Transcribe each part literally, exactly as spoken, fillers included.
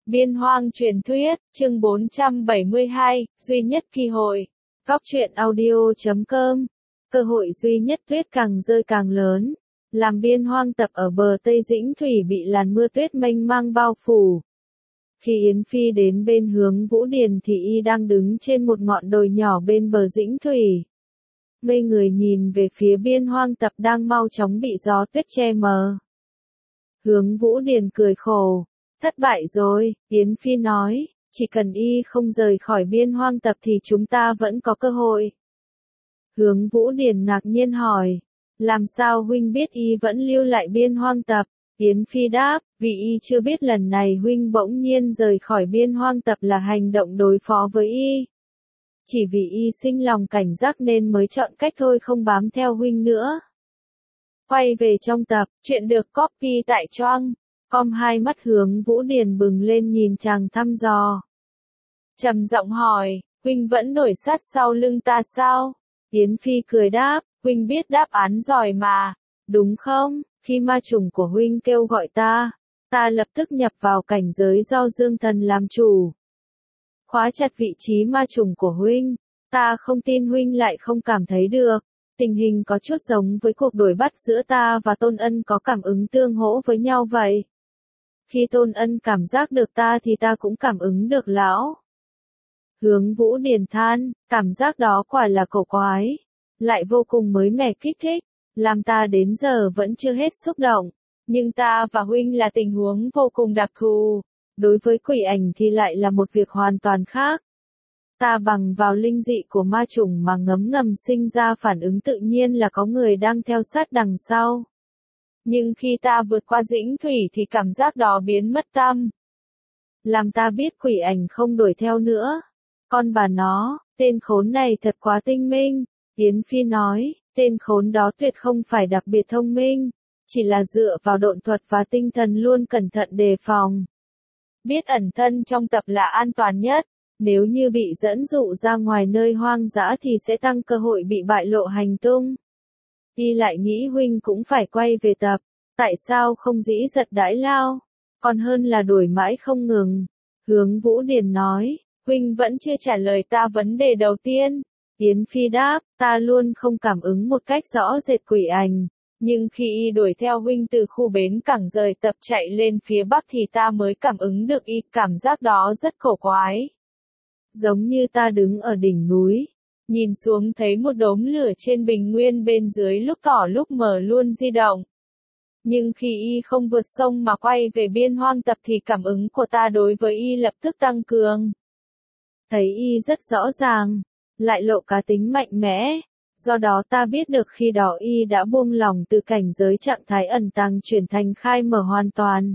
Biên hoang truyền thuyết, chương bốn trăm bảy mươi hai, duy nhất kỳ hội. Góc truyện audio chấm com. Cơ hội duy nhất tuyết càng rơi càng lớn. Làm biên hoang tập ở bờ Tây Dĩnh Thủy bị làn mưa tuyết mênh mang bao phủ. Khi Yến Phi đến bên hướng Vũ Điền thì y đang đứng trên một ngọn đồi nhỏ bên bờ Dĩnh Thủy. Ngây người nhìn về phía biên hoang tập đang mau chóng bị gió tuyết che mờ. Hướng Vũ Điền cười khổ. Thất bại rồi, Yến Phi nói, chỉ cần y không rời khỏi biên hoang tập thì chúng ta vẫn có cơ hội. Hướng Vũ Điền ngạc nhiên hỏi, làm sao huynh biết y vẫn lưu lại biên hoang tập? Yến Phi đáp, vì y chưa biết lần này huynh bỗng nhiên rời khỏi biên hoang tập là hành động đối phó với y. Chỉ vì y sinh lòng cảnh giác nên mới chọn cách thôi không bám theo huynh nữa. Quay về trong tập, chuyện được copy tại Choang. Com hai mắt Hướng Vũ Điền bừng lên nhìn chàng thăm dò. Trầm giọng hỏi, huynh vẫn nổi sát sau lưng ta sao? Yến Phi cười đáp, huynh biết đáp án giỏi mà, đúng không? Khi ma trùng của huynh kêu gọi ta, ta lập tức nhập vào cảnh giới do Dương Thần làm chủ. Khóa chặt vị trí ma trùng của huynh, ta không tin huynh lại không cảm thấy được. Tình hình có chút giống với cuộc đuổi bắt giữa ta và Tôn Ân có cảm ứng tương hỗ với nhau vậy. Khi Tôn Ân cảm giác được ta thì ta cũng cảm ứng được lão. Hướng Vũ Điền than, cảm giác đó quả là cổ quái, lại vô cùng mới mẻ kích thích, làm ta đến giờ vẫn chưa hết xúc động. Nhưng ta và huynh là tình huống vô cùng đặc thù, đối với quỷ ảnh thì lại là một việc hoàn toàn khác. Ta bằng vào linh dị của ma trùng mà ngấm ngầm sinh ra phản ứng tự nhiên là có người đang theo sát đằng sau. Nhưng khi ta vượt qua Dĩnh Thủy thì cảm giác đó biến mất tăm. Làm ta biết quỷ ảnh không đuổi theo nữa. Con bà nó, tên khốn này thật quá tinh minh. Yến Phi nói, tên khốn đó tuyệt không phải đặc biệt thông minh, chỉ là dựa vào độn thuật và tinh thần luôn cẩn thận đề phòng. Biết ẩn thân trong tập là an toàn nhất, nếu như bị dẫn dụ ra ngoài nơi hoang dã thì sẽ tăng cơ hội bị bại lộ hành tung. Y lại nghĩ huynh cũng phải quay về tập, tại sao không dĩ giật đãi lao, còn hơn là đuổi mãi không ngừng. Hướng Vũ Điền nói, huynh vẫn chưa trả lời ta vấn đề đầu tiên. Yến Phi đáp, ta luôn không cảm ứng một cách rõ rệt quỷ ảnh, nhưng khi y đuổi theo huynh từ khu bến cảng rời tập chạy lên phía bắc thì ta mới cảm ứng được y, cảm giác đó rất cổ quái. Giống như ta đứng ở đỉnh núi, nhìn xuống thấy một đốm lửa trên bình nguyên bên dưới lúc tỏ lúc mờ luôn di động. Nhưng khi y không vượt sông mà quay về biên hoang tập thì cảm ứng của ta đối với y lập tức tăng cường. Thấy y rất rõ ràng, lại lộ cá tính mạnh mẽ, do đó ta biết được khi đó y đã buông lỏng từ cảnh giới trạng thái ẩn tàng chuyển thành khai mở hoàn toàn.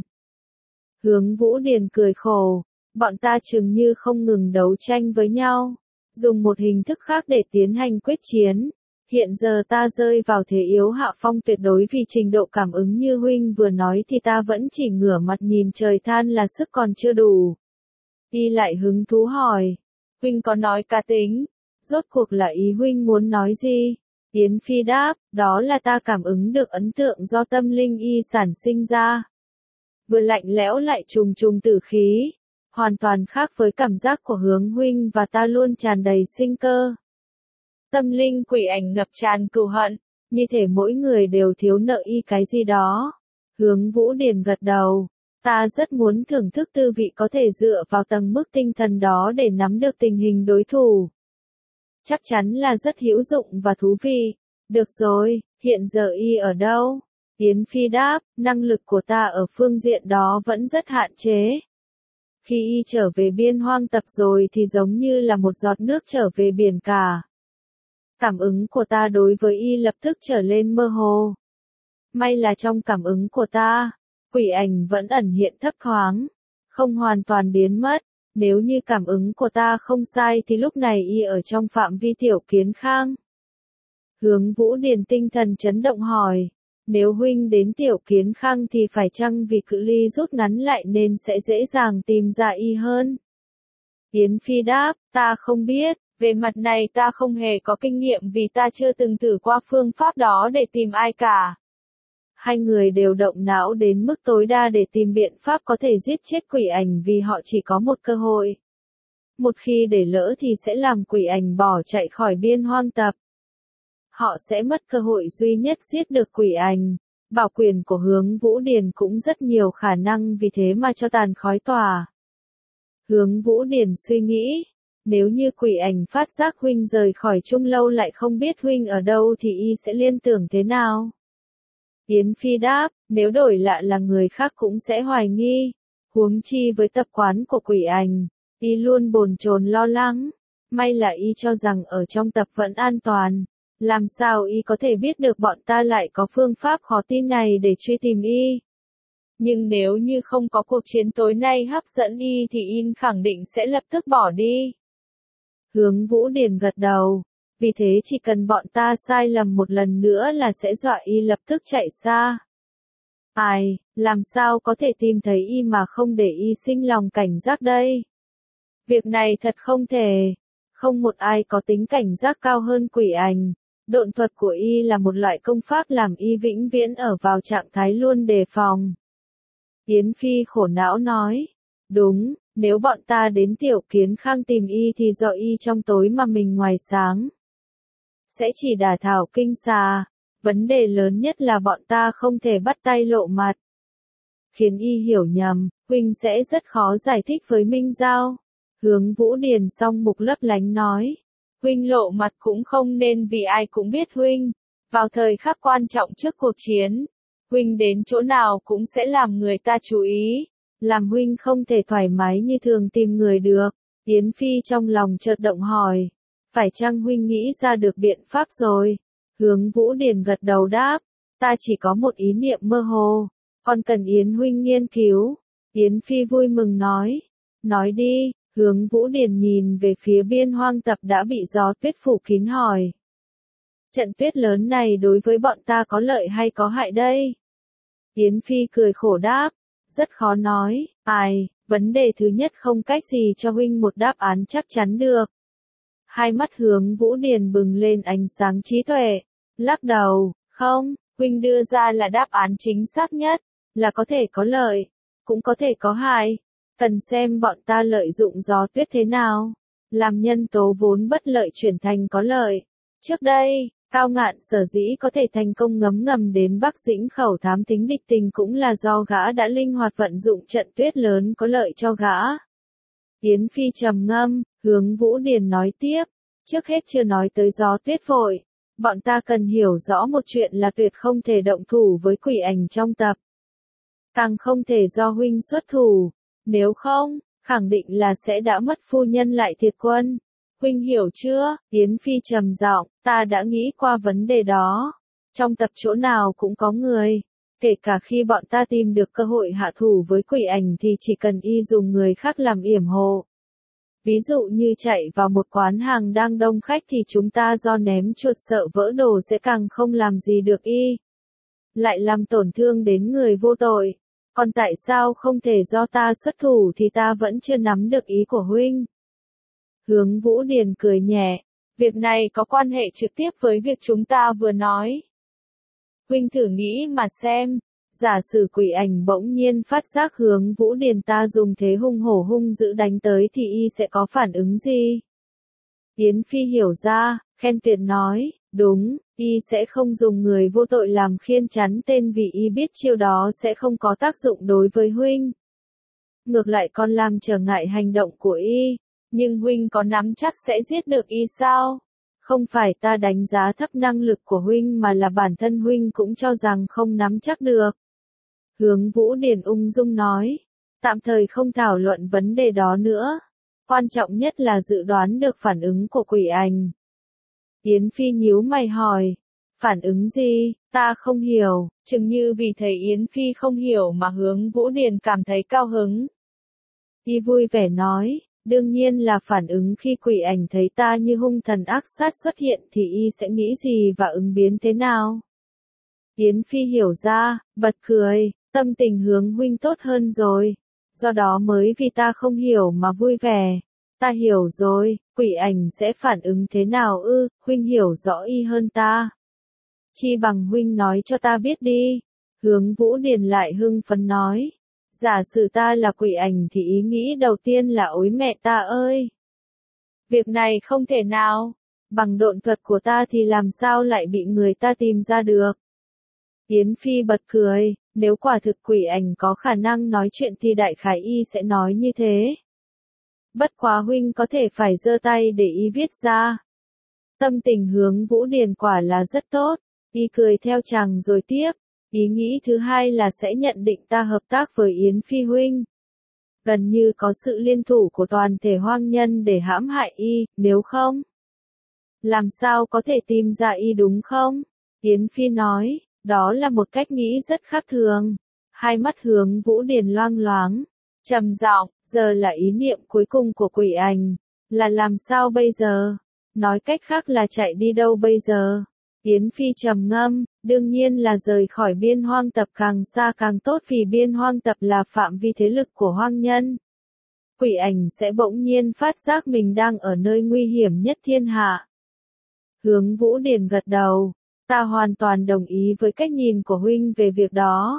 Hướng Vũ Điền cười khổ, bọn ta chừng như không ngừng đấu tranh với nhau, dùng một hình thức khác để tiến hành quyết chiến. Hiện giờ ta rơi vào thế yếu hạ phong tuyệt đối vì trình độ cảm ứng như huynh vừa nói thì ta vẫn chỉ ngửa mặt nhìn trời than là sức còn chưa đủ. Y lại hứng thú hỏi, huynh có nói cá tính, rốt cuộc là ý huynh muốn nói gì? Yến Phi đáp, đó là ta cảm ứng được ấn tượng do tâm linh y sản sinh ra. Vừa lạnh lẽo lại trùng trùng tử khí, hoàn toàn khác với cảm giác của Hướng huynh và ta luôn tràn đầy sinh cơ. Tâm linh quỷ ảnh ngập tràn cừu hận, như thể mỗi người đều thiếu nợ y cái gì đó. Hướng Vũ Điền gật đầu, ta rất muốn thưởng thức tư vị có thể dựa vào tầng mức tinh thần đó để nắm được tình hình đối thủ. Chắc chắn là rất hữu dụng và thú vị. Được rồi, hiện giờ y ở đâu? Yến Phi đáp, năng lực của ta ở phương diện đó vẫn rất hạn chế. Khi y trở về biên hoang tập rồi thì giống như là một giọt nước trở về biển cả. Cảm ứng của ta đối với y lập tức trở lên mơ hồ. May là trong cảm ứng của ta, quỷ ảnh vẫn ẩn hiện thấp thoáng, không hoàn toàn biến mất. Nếu như cảm ứng của ta không sai thì lúc này y ở trong phạm vi Tiểu Kiến Khang. Hướng Vũ Điền tinh thần chấn động hỏi, nếu huynh đến Tiểu Kiến Khang thì phải chăng vì cự ly rút ngắn lại nên sẽ dễ dàng tìm ra y hơn? Yến Phi đáp, ta không biết, về mặt này ta không hề có kinh nghiệm vì ta chưa từng thử qua phương pháp đó để tìm ai cả. Hai người đều động não đến mức tối đa để tìm biện pháp có thể giết chết quỷ ảnh vì họ chỉ có một cơ hội. Một khi để lỡ thì sẽ làm quỷ ảnh bỏ chạy khỏi biên hoang tập. Họ sẽ mất cơ hội duy nhất giết được quỷ ảnh. Bảo quyền của Hướng Vũ Điền cũng rất nhiều khả năng vì thế mà cho tàn khói tỏa. Hướng Vũ Điền suy nghĩ, nếu như quỷ ảnh phát giác huynh rời khỏi Trung Lâu lại không biết huynh ở đâu thì y sẽ liên tưởng thế nào? Yến Phi đáp, nếu đổi lại là người khác cũng sẽ hoài nghi. Huống chi với tập quán của quỷ ảnh, y luôn bồn chồn lo lắng. May là y cho rằng ở trong tập vẫn an toàn. Làm sao y có thể biết được bọn ta lại có phương pháp khó tin này để truy tìm y? Nhưng nếu như không có cuộc chiến tối nay hấp dẫn y thì y khẳng định sẽ lập tức bỏ đi. Hướng Vũ Điền gật đầu. Vì thế chỉ cần bọn ta sai lầm một lần nữa là sẽ dọa y lập tức chạy xa. Ai, làm sao có thể tìm thấy y mà không để y sinh lòng cảnh giác đây? Việc này thật không thể. Không một ai có tính cảnh giác cao hơn quỷ ảnh. Độn thuật của y là một loại công pháp làm y vĩnh viễn ở vào trạng thái luôn đề phòng. Yến Phi khổ não nói. Đúng, nếu bọn ta đến Tiểu Kiến Khang tìm y thì do y trong tối mà mình ngoài sáng. Sẽ chỉ đả thảo kinh xà. Vấn đề lớn nhất là bọn ta không thể bắt tay lộ mặt. Khiến y hiểu nhầm, huynh sẽ rất khó giải thích với Minh Giao. Hướng Vũ Điền song mục lấp lánh nói. Huynh lộ mặt cũng không nên vì ai cũng biết huynh. Vào thời khắc quan trọng trước cuộc chiến, huynh đến chỗ nào cũng sẽ làm người ta chú ý. Làm huynh không thể thoải mái như thường tìm người được. Yến Phi trong lòng chợt động hỏi. Phải chăng huynh nghĩ ra được biện pháp rồi? Hướng Vũ Điền gật đầu đáp. Ta chỉ có một ý niệm mơ hồ. Còn cần Yến huynh nghiên cứu. Yến Phi vui mừng nói. Nói đi. Hướng Vũ Điền nhìn về phía biên hoang tập đã bị gió tuyết phủ kín hỏi. Trận tuyết lớn này đối với bọn ta có lợi hay có hại đây? Yến Phi cười khổ đáp. Rất khó nói. Ai, vấn đề thứ nhất không cách gì cho huynh một đáp án chắc chắn được. Hai mắt Hướng Vũ Điền bừng lên ánh sáng trí tuệ. Lắc đầu, không, huynh đưa ra là đáp án chính xác nhất, là có thể có lợi, cũng có thể có hại. Cần xem bọn ta lợi dụng gió tuyết thế nào, làm nhân tố vốn bất lợi chuyển thành có lợi. Trước đây, Cao Ngạn sở dĩ có thể thành công ngấm ngầm đến Bắc Dĩnh Khẩu thám thính địch tình cũng là do gã đã linh hoạt vận dụng trận tuyết lớn có lợi cho gã. Yến Phi trầm ngâm, Hướng Vũ Điền nói tiếp, trước hết chưa nói tới gió tuyết vội, bọn ta cần hiểu rõ một chuyện là tuyệt không thể động thủ với quỷ ảnh trong tập. Càng không thể do huynh xuất thủ, nếu không, khẳng định là sẽ đã mất phu nhân lại thiệt quân. Huynh hiểu chưa? Yến Phi trầm giọng, ta đã nghĩ qua vấn đề đó. Trong tập chỗ nào cũng có người. Kể cả khi bọn ta tìm được cơ hội hạ thủ với quỷ ảnh thì chỉ cần y dùng người khác làm yểm hộ. Ví dụ như chạy vào một quán hàng đang đông khách thì chúng ta do ném chuột sợ vỡ đồ sẽ càng không làm gì được y. Lại làm tổn thương đến người vô tội. Còn tại sao không thể do ta xuất thủ thì ta vẫn chưa nắm được ý của huynh. Hướng Vũ Điền cười nhẹ. Việc này có quan hệ trực tiếp với việc chúng ta vừa nói. Huynh thử nghĩ mà xem. Giả sử quỷ ảnh bỗng nhiên phát giác Hướng Vũ Điền ta dùng thế hung hổ hung dữ đánh tới thì y sẽ có phản ứng gì? Yến Phi hiểu ra, khen tuyệt nói, đúng, y sẽ không dùng người vô tội làm khiên chắn tên vì y biết chiêu đó sẽ không có tác dụng đối với huynh. Ngược lại còn làm trở ngại hành động của y, nhưng huynh có nắm chắc sẽ giết được y sao? Không phải ta đánh giá thấp năng lực của huynh mà là bản thân huynh cũng cho rằng không nắm chắc được. Hướng Vũ Điền ung dung nói, tạm thời không thảo luận vấn đề đó nữa. Quan trọng nhất là dự đoán được phản ứng của quỷ ảnh. Yến Phi nhíu mày hỏi, phản ứng gì, ta không hiểu, chừng như vì thầy Yến Phi không hiểu mà Hướng Vũ Điền cảm thấy cao hứng. Y vui vẻ nói, đương nhiên là phản ứng khi quỷ ảnh thấy ta như hung thần ác sát xuất hiện thì y sẽ nghĩ gì và ứng biến thế nào. Yến Phi hiểu ra, bật cười, tâm tình Hướng huynh tốt hơn rồi. Do đó mới vì ta không hiểu mà vui vẻ. Ta hiểu rồi, quỷ ảnh sẽ phản ứng thế nào ư, ừ, huynh hiểu rõ y hơn ta. Chi bằng huynh nói cho ta biết đi. Hướng Vũ Điền lại hưng phấn nói. Giả sử ta là quỷ ảnh thì ý nghĩ đầu tiên là ối mẹ ta ơi. Việc này không thể nào. Bằng độn thuật của ta thì làm sao lại bị người ta tìm ra được. Yến Phi bật cười, nếu quả thực quỷ ảnh có khả năng nói chuyện thì đại khái y sẽ nói như thế. Bất quá huynh có thể phải giơ tay để y viết ra. Tâm tình Hướng Vũ Điền quả là rất tốt, y cười theo chàng rồi tiếp, ý nghĩ thứ hai là sẽ nhận định ta hợp tác với Yến Phi huynh. Gần như có sự liên thủ của toàn thể hoang nhân để hãm hại y, nếu không. Làm sao có thể tìm ra y đúng không? Yến Phi nói, đó là một cách nghĩ rất khác thường. Hai mắt Hướng Vũ Điền loang loáng, trầm giọng, giờ là ý niệm cuối cùng của quỷ ảnh, là làm sao bây giờ? Nói cách khác là chạy đi đâu bây giờ? Yến Phi trầm ngâm, đương nhiên là rời khỏi biên hoang tập càng xa càng tốt vì biên hoang tập là phạm vi thế lực của hoang nhân. Quỷ ảnh sẽ bỗng nhiên phát giác mình đang ở nơi nguy hiểm nhất thiên hạ. Hướng Vũ Điền gật đầu, ta hoàn toàn đồng ý với cách nhìn của huynh về việc đó.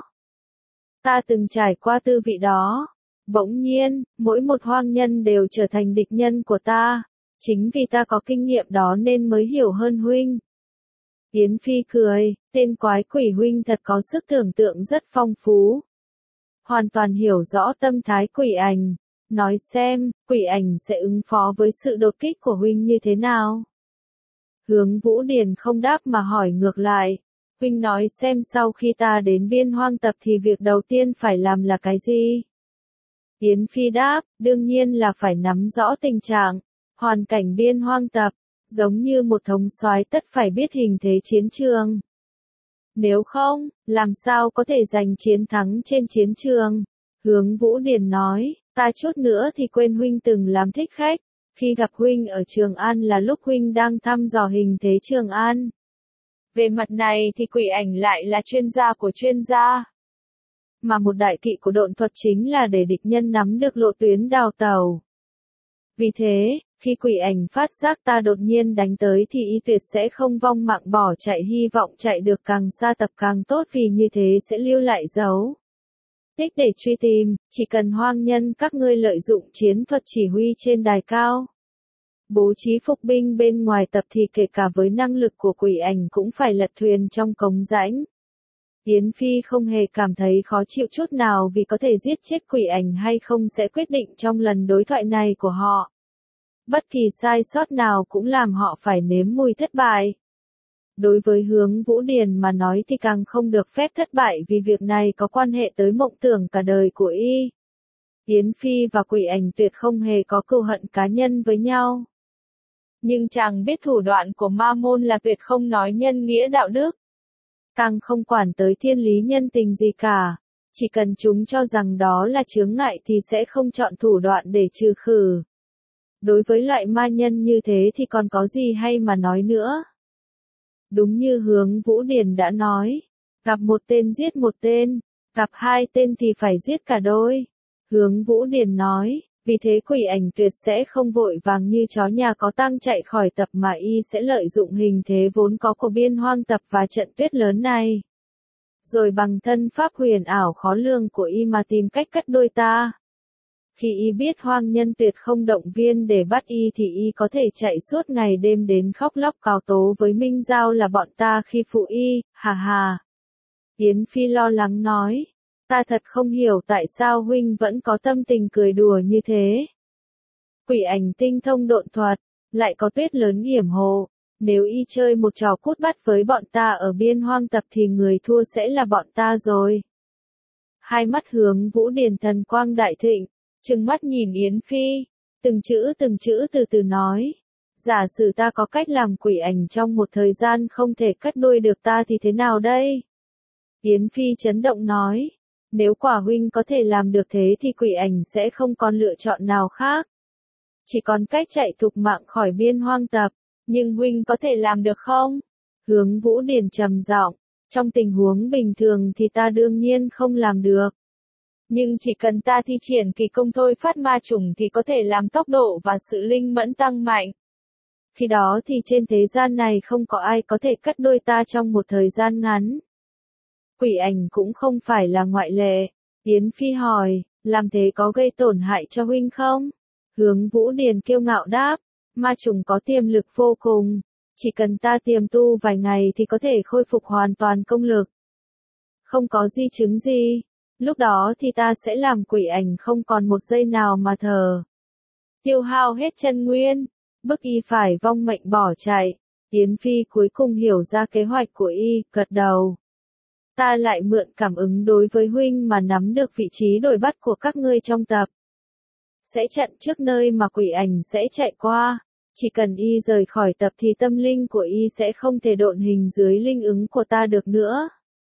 Ta từng trải qua tư vị đó. Bỗng nhiên, mỗi một hoang nhân đều trở thành địch nhân của ta. Chính vì ta có kinh nghiệm đó nên mới hiểu hơn huynh. Yến Phi cười, tên quái quỷ huynh thật có sức tưởng tượng rất phong phú. Hoàn toàn hiểu rõ tâm thái quỷ ảnh. Nói xem, quỷ ảnh sẽ ứng phó với sự đột kích của huynh như thế nào? Hướng Vũ Điền không đáp mà hỏi ngược lại. Huynh nói xem sau khi ta đến biên hoang tập thì việc đầu tiên phải làm là cái gì? Yến Phi đáp, đương nhiên là phải nắm rõ tình trạng, hoàn cảnh biên hoang tập, giống như một thống soái tất phải biết hình thế chiến trường. Nếu không, làm sao có thể giành chiến thắng trên chiến trường? Hướng Vũ Điền nói, ta chút nữa thì quên huynh từng làm thích khách, khi gặp huynh ở Trường An là lúc huynh đang thăm dò hình thế Trường An. Về mặt này thì quỷ ảnh lại là chuyên gia của chuyên gia. Mà một đại kỵ của độn thuật chính là để địch nhân nắm được lộ tuyến đào tẩu. Vì thế, khi quỷ ảnh phát giác ta đột nhiên đánh tới thì y tuyệt sẽ không vong mạng bỏ chạy, hy vọng chạy được càng xa tập càng tốt vì như thế sẽ lưu lại dấu tích để truy tìm, chỉ cần hoang nhân các ngươi lợi dụng chiến thuật chỉ huy trên đài cao. Bố trí phục binh bên ngoài tập thì kể cả với năng lực của quỷ ảnh cũng phải lật thuyền trong cống rãnh. Yến Phi không hề cảm thấy khó chịu chút nào vì có thể giết chết quỷ ảnh hay không sẽ quyết định trong lần đối thoại này của họ. Bất kỳ sai sót nào cũng làm họ phải nếm mùi thất bại. Đối với Hướng Vũ Điền mà nói thì càng không được phép thất bại vì việc này có quan hệ tới mộng tưởng cả đời của y. Yến Phi và quỷ ảnh tuyệt không hề có cừu hận cá nhân với nhau. Nhưng chàng biết thủ đoạn của ma môn là tuyệt không nói nhân nghĩa đạo đức. Càng không quản tới thiên lý nhân tình gì cả. Chỉ cần chúng cho rằng đó là chướng ngại thì sẽ không chọn thủ đoạn để trừ khử. Đối với loại ma nhân như thế thì còn có gì hay mà nói nữa. Đúng như Hướng Vũ Điền đã nói, gặp một tên giết một tên, gặp hai tên thì phải giết cả đôi. Hướng Vũ Điền nói, vì thế quỷ ảnh tuyệt sẽ không vội vàng như chó nhà có tang chạy khỏi tập mà y sẽ lợi dụng hình thế vốn có của biên hoang tập và trận tuyết lớn này. Rồi bằng thân pháp huyền ảo khó lường của y mà tìm cách cắt đôi ta. Khi y biết hoang nhân tuyệt không động viên để bắt y thì y có thể chạy suốt ngày đêm đến khóc lóc cáo tố với Minh Giao là bọn ta khi phụ y, hà hà. Yến Phi lo lắng nói, ta thật không hiểu tại sao huynh vẫn có tâm tình cười đùa như thế. Quỷ ảnh tinh thông độn thuật, lại có tuyết lớn hiểm hộ, nếu y chơi một trò cút bắt với bọn ta ở biên hoang tập thì người thua sẽ là bọn ta rồi. Hai mắt Hướng Vũ Điền thần quang đại thịnh, trừng mắt nhìn Yến Phi, từng chữ từng chữ từ từ nói. Giả sử ta có cách làm quỷ ảnh trong một thời gian không thể cắt đuôi được ta thì thế nào đây? Yến Phi chấn động nói, nếu quả huynh có thể làm được thế thì quỷ ảnh sẽ không còn lựa chọn nào khác. Chỉ còn cách chạy thục mạng khỏi biên hoang tập, nhưng huynh có thể làm được không? Hướng Vũ Điền trầm giọng, trong tình huống bình thường thì ta đương nhiên không làm được. Nhưng chỉ cần ta thi triển kỳ công thôi phát ma trùng thì có thể làm tốc độ và sự linh mẫn tăng mạnh. Khi đó thì trên thế gian này không có ai có thể cắt đôi ta trong một thời gian ngắn. Quỷ ảnh cũng không phải là ngoại lệ. Yến Phi hỏi, làm thế có gây tổn hại cho huynh không? Hướng Vũ Điền kiêu ngạo đáp, ma trùng có tiềm lực vô cùng. Chỉ cần ta tiềm tu vài ngày thì có thể khôi phục hoàn toàn công lực. Không có di chứng gì. Lúc đó thì ta sẽ làm quỷ ảnh không còn một giây nào mà thở. Tiêu hao hết chân nguyên, bức y phải vong mệnh bỏ chạy. Yến Phi cuối cùng hiểu ra kế hoạch của y, gật đầu. Ta lại mượn cảm ứng đối với huynh mà nắm được vị trí đuổi bắt của các ngươi trong tập. Sẽ chặn trước nơi mà quỷ ảnh sẽ chạy qua. Chỉ cần y rời khỏi tập thì tâm linh của y sẽ không thể độn hình dưới linh ứng của ta được nữa.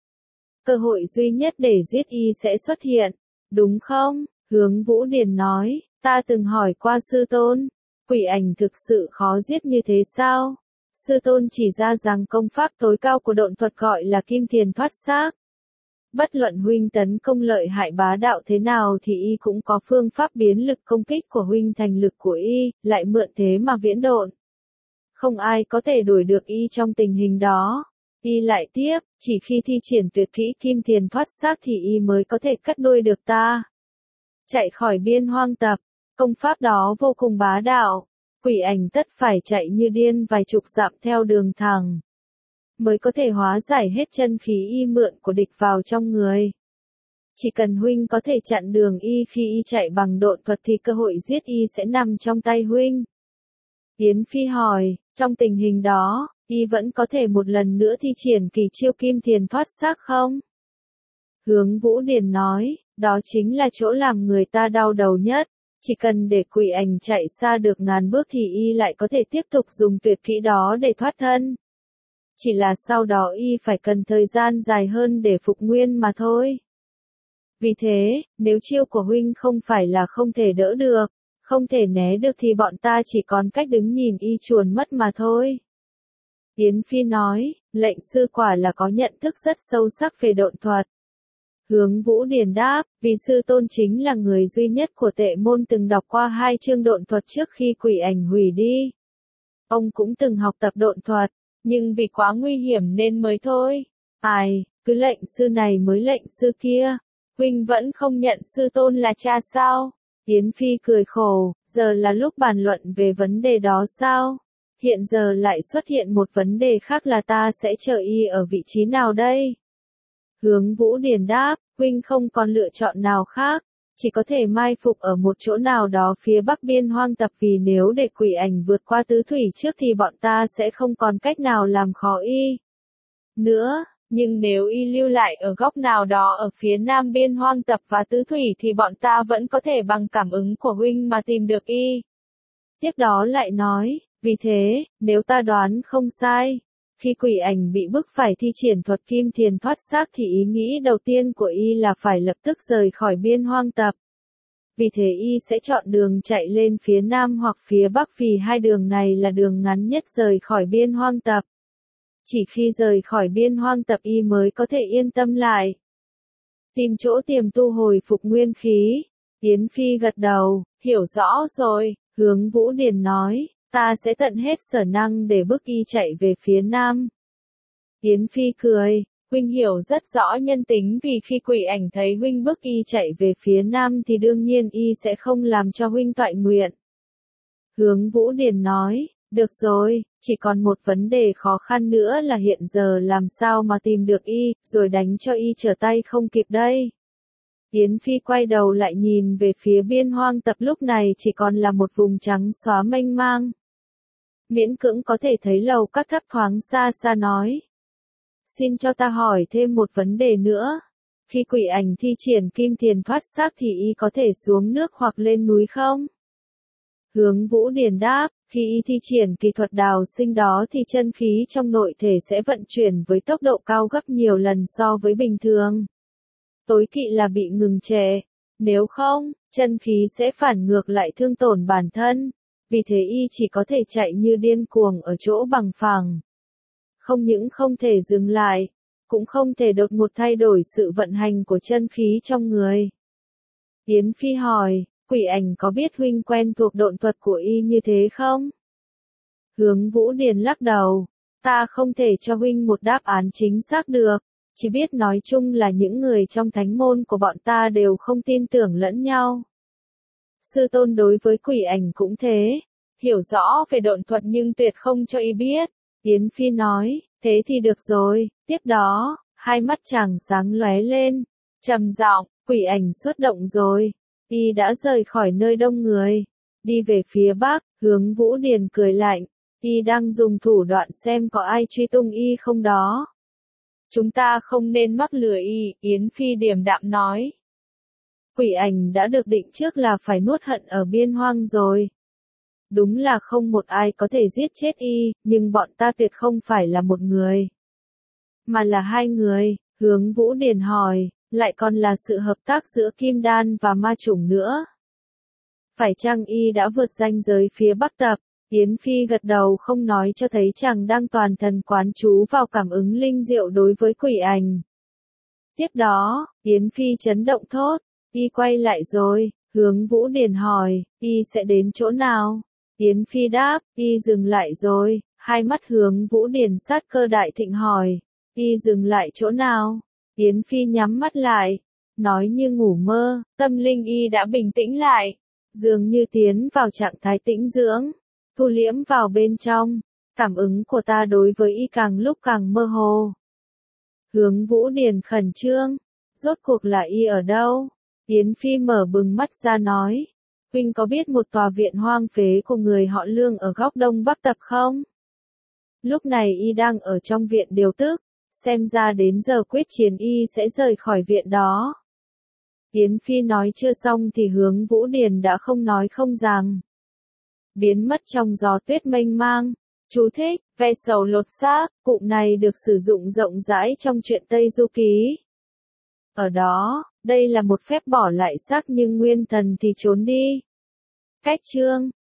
Cơ hội duy nhất để giết y sẽ xuất hiện, đúng không? Hướng Vũ Điền nói, ta từng hỏi qua sư tôn, quỷ ảnh thực sự khó giết như thế sao? Sư tôn chỉ ra rằng công pháp tối cao của độn thuật gọi là kim thiền thoát xác. Bất luận huynh tấn công lợi hại bá đạo thế nào thì y cũng có phương pháp biến lực công kích của huynh thành lực của y, lại mượn thế mà viễn độn. Không ai có thể đuổi được y trong tình hình đó. Y lại tiếp, chỉ khi thi triển tuyệt kỹ kim thiền thoát xác thì y mới có thể cắt đuôi được ta. Chạy khỏi biên hoang tập, công pháp đó vô cùng bá đạo. Quỷ ảnh tất phải chạy như điên vài chục dặm theo đường thẳng, mới có thể hóa giải hết chân khí y mượn của địch vào trong người. Chỉ cần huynh có thể chặn đường y khi y chạy bằng độn thuật thì cơ hội giết y sẽ nằm trong tay huynh. Yến Phi hỏi, trong tình hình đó, y vẫn có thể một lần nữa thi triển kỳ chiêu kim thiền thoát xác không? Hướng Vũ Điền nói, đó chính là chỗ làm người ta đau đầu nhất. Chỉ cần để quỷ ảnh chạy xa được ngàn bước thì y lại có thể tiếp tục dùng tuyệt kỹ đó để thoát thân. Chỉ là sau đó y phải cần thời gian dài hơn để phục nguyên mà thôi. Vì thế, nếu chiêu của huynh không phải là không thể đỡ được, không thể né được thì bọn ta chỉ còn cách đứng nhìn y chuồn mất mà thôi. Yến Phi nói, lệnh sư quả là có nhận thức rất sâu sắc về độn thuật. Hướng Vũ Điền đáp, vì sư tôn chính là người duy nhất của tệ môn từng đọc qua hai chương độn thuật trước khi quỷ ảnh hủy đi. Ông cũng từng học tập độn thuật, nhưng vì quá nguy hiểm nên mới thôi. Ai, cứ lệnh sư này mới lệnh sư kia. Huynh vẫn không nhận sư tôn là cha sao? Yến Phi cười khổ, giờ là lúc bàn luận về vấn đề đó sao? Hiện giờ lại xuất hiện một vấn đề khác là ta sẽ chờ y ở vị trí nào đây? Hướng Vũ Điền đáp, huynh không còn lựa chọn nào khác, chỉ có thể mai phục ở một chỗ nào đó phía bắc biên hoang tập, vì nếu để quỷ ảnh vượt qua tứ thủy trước thì bọn ta sẽ không còn cách nào làm khó y nữa, nhưng nếu y lưu lại ở góc nào đó ở phía nam biên hoang tập và tứ thủy thì bọn ta vẫn có thể bằng cảm ứng của huynh mà tìm được y. Tiếp đó lại nói, vì thế, nếu ta đoán không sai, khi quỷ ảnh bị bức phải thi triển thuật kim thiền thoát xác thì ý nghĩ đầu tiên của y là phải lập tức rời khỏi biên hoang tập. Vì thế y sẽ chọn đường chạy lên phía nam hoặc phía bắc, vì hai đường này là đường ngắn nhất rời khỏi biên hoang tập. Chỉ khi rời khỏi biên hoang tập y mới có thể yên tâm lại. Tìm chỗ tiềm tu hồi phục nguyên khí. Yến Phi gật đầu, hiểu rõ rồi. Hướng Vũ Điền nói, ta sẽ tận hết sở năng để bức y chạy về phía nam. Yến Phi cười, huynh hiểu rất rõ nhân tính, vì khi quỷ ảnh thấy huynh bức y chạy về phía nam thì đương nhiên y sẽ không làm cho huynh toại nguyện. Hướng Vũ Điền nói, được rồi, chỉ còn một vấn đề khó khăn nữa là hiện giờ làm sao mà tìm được y, rồi đánh cho y trở tay không kịp đây. Yến Phi quay đầu lại nhìn về phía biên hoang tập, lúc này chỉ còn là một vùng trắng xóa mênh mang. Miễn cưỡng có thể thấy lầu các thấp thoáng xa xa nói. Xin cho ta hỏi thêm một vấn đề nữa. Khi quỷ ảnh thi triển kim thiền thoát xác thì y có thể xuống nước hoặc lên núi không? Hướng Vũ Điền đáp, khi y thi triển kỳ thuật đào sinh đó thì chân khí trong nội thể sẽ vận chuyển với tốc độ cao gấp nhiều lần so với bình thường. Tối kỵ là bị ngừng trệ, nếu không, chân khí sẽ phản ngược lại thương tổn bản thân, vì thế y chỉ có thể chạy như điên cuồng ở chỗ bằng phẳng. Không những không thể dừng lại, cũng không thể đột ngột thay đổi sự vận hành của chân khí trong người. Yến Phi hỏi, quỷ ảnh có biết huynh quen thuộc độn thuật của y như thế không? Hướng Vũ Điền lắc đầu, ta không thể cho huynh một đáp án chính xác được. Chỉ biết nói chung là những người trong thánh môn của bọn ta đều không tin tưởng lẫn nhau. Sư tôn đối với quỷ ảnh cũng thế, hiểu rõ về độn thuật nhưng tuyệt không cho y biết. Yến Phi nói, thế thì được rồi. Tiếp đó, hai mắt chàng sáng lóe lên, trầm giọng, quỷ ảnh xuất động rồi. Y đã rời khỏi nơi đông người, đi về phía bắc. Hướng Vũ Điền cười lạnh, y đang dùng thủ đoạn xem có ai truy tung y không đó. Chúng ta không nên mắc lừa y, Yến Phi điềm đạm nói. Quỷ ảnh đã được định trước là phải nuốt hận ở biên hoang rồi. Đúng là không một ai có thể giết chết y, nhưng bọn ta tuyệt không phải là một người, mà là hai người. Hướng Vũ Điền hỏi, lại còn là sự hợp tác giữa Kim Đan và ma chủng nữa. Phải chăng y đã vượt ranh giới phía Bắc Tập? Yến Phi gật đầu không nói cho thấy chàng đang toàn thần quán chú vào cảm ứng linh diệu đối với quỷ ảnh. Tiếp đó, Yến Phi chấn động thốt, y quay lại rồi. Hướng Vũ Điền hỏi, y sẽ đến chỗ nào? Yến Phi đáp, y dừng lại rồi. Hai mắt Hướng Vũ Điền sát cơ đại thịnh hỏi, y dừng lại chỗ nào? Yến Phi nhắm mắt lại, nói như ngủ mơ, tâm linh y đã bình tĩnh lại, dường như tiến vào trạng thái tĩnh dưỡng, thu liễm vào bên trong. Cảm ứng của ta đối với y càng lúc càng mơ hồ. Hướng Vũ Điền khẩn trương, rốt cuộc là y ở đâu? Yến Phi mở bừng mắt ra nói, huynh có biết một tòa viện hoang phế của người họ Lương ở góc đông bắc Tập không? Lúc này y đang ở trong viện điều tức, xem ra đến giờ quyết chiến y sẽ rời khỏi viện đó. Yến Phi nói chưa xong thì Hướng Vũ Điền đã không nói không rằng, biến mất trong gió tuyết mênh mang. Chú thích, ve sầu lột xác, cụm này được sử dụng rộng rãi trong truyện Tây Du Ký. Ở đó, đây là một phép bỏ lại xác nhưng nguyên thần thì trốn đi. Cách chương